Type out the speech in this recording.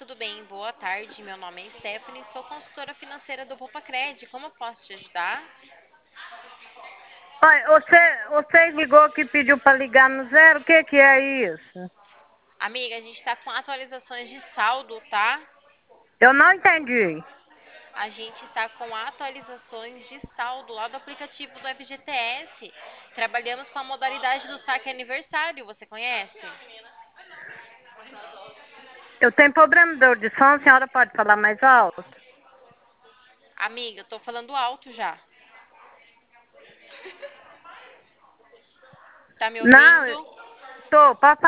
tudo bem? Boa tarde. Meu nome é Stephanie, sou consultora financeira do Cred. Como eu posso te ajudar? Oi, você ligou que pediu para ligar no zero? O que que é isso? Amiga, a gente está com atualizações de saldo, tá? Eu não entendi. A gente está com atualizações de saldo lá do aplicativo do FGTS. Trabalhamos com a modalidade do saque aniversário, você conhece? Eu tenho problema de audição, a senhora pode falar mais alto? Amiga, eu tô falando alto já. Tá me Não, ouvindo? pode